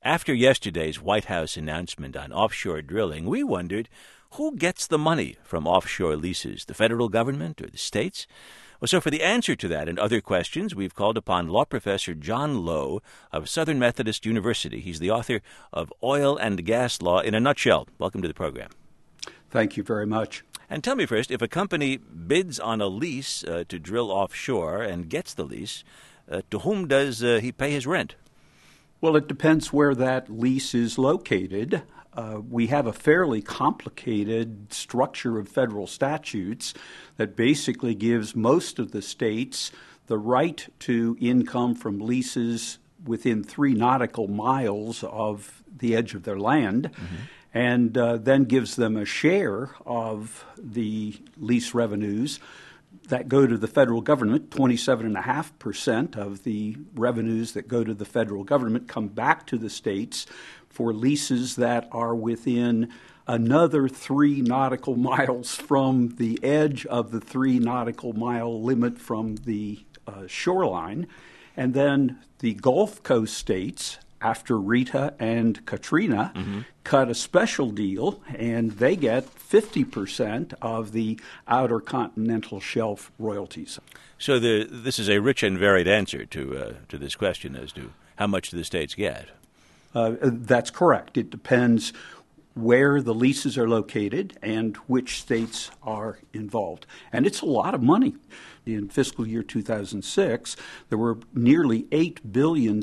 After yesterday's White House announcement on offshore drilling, we wondered who gets the money from offshore leases, the federal government or the states? Well, so for the answer to that and other questions, we've called upon law professor John Lowe of Southern Methodist University. He's the author of Oil and Gas Law in a Nutshell. Welcome to the program. Thank you very much. And tell me first, if a company bids on a lease to drill offshore and gets the lease, to whom does he pay his rent? Well, it depends where that lease is located. We have a fairly complicated structure of federal statutes that basically gives most of the states the right to income from leases within 3 nautical miles of the edge of their land, and then gives them a share of the lease revenues that go to the federal government. 27.5% of the revenues that go to the federal government come back to the states for leases that are within another 3 nautical miles from the edge of the 3 nautical mile limit from the shoreline. And then the Gulf Coast states, after Rita and Katrina, cut a special deal, and they get 50% of the outer continental shelf royalties. So this is a rich and varied answer to this question as to how much do the states get. That's correct. It depends where the leases are located and which states are involved. And it's a lot of money. In fiscal year 2006, there were nearly $8 billion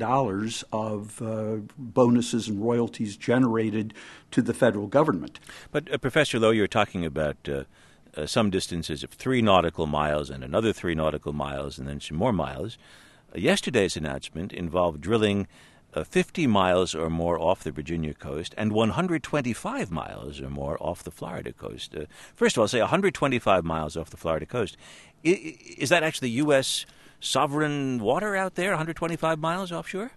of bonuses and royalties generated to the federal government. But, Professor Lowe, you're talking about some distances of 3 nautical miles and another 3 nautical miles and then some more miles. Yesterday's announcement involved drilling 50 miles or more off the Virginia coast and 125 miles or more off the Florida coast. First of all, say 125 miles off the Florida coast. Is that actually U.S. sovereign water out there, 125 miles offshore?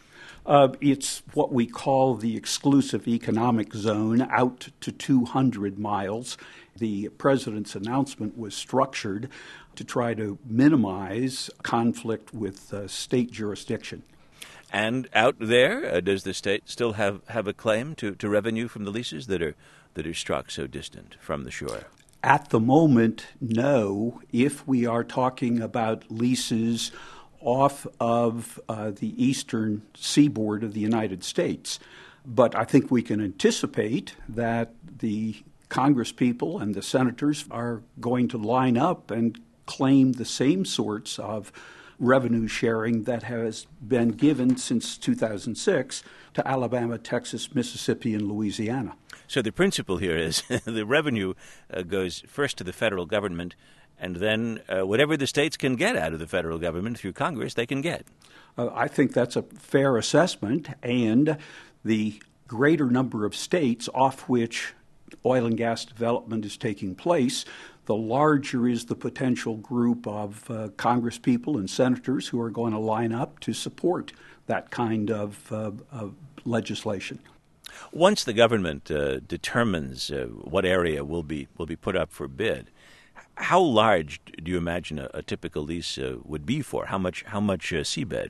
It's what we call the exclusive economic zone, out to 200 miles. The president's announcement was structured to try to minimize conflict with state jurisdiction. And out there, does the state still have a claim to revenue from the leases that are struck so distant from the shore? At the moment, no. If we are talking about leases off of the eastern seaboard of the United States. But I think we can anticipate that the congresspeople and the senators are going to line up and claim the same sorts of revenue sharing that has been given since 2006 to Alabama, Texas, Mississippi, and Louisiana. So the principle here is the revenue goes first to the federal government, and then whatever the states can get out of the federal government through Congress, they can get. I think that's a fair assessment, and the greater number of states off which oil and gas development is taking place, the larger is the potential group of congresspeople and senators who are going to line up to support that kind of legislation. Once the government determines what area will be put up for bid, how large do you imagine a typical lease would be for? How much seabed?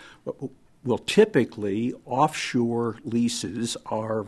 Well, typically offshore leases are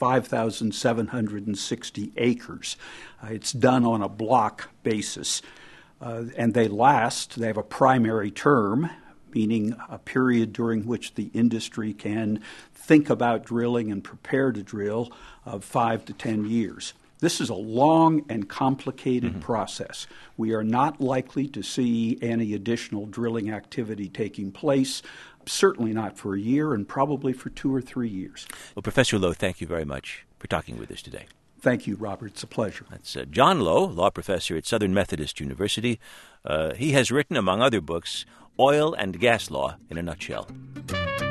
5,760 acres. It's done on a block basis, and they have a primary term, meaning a period during which the industry can think about drilling and prepare to drill, of 5 to 10 years. This is a long and complicated process. We are not likely to see any additional drilling activity taking place, certainly not for a year, and probably for 2 or 3 years. Well, Professor Lowe, thank you very much for talking with us today. Thank you, Robert. It's a pleasure. That's John Lowe, law professor at Southern Methodist University. He has written, among other books, Oil and Gas Law in a Nutshell.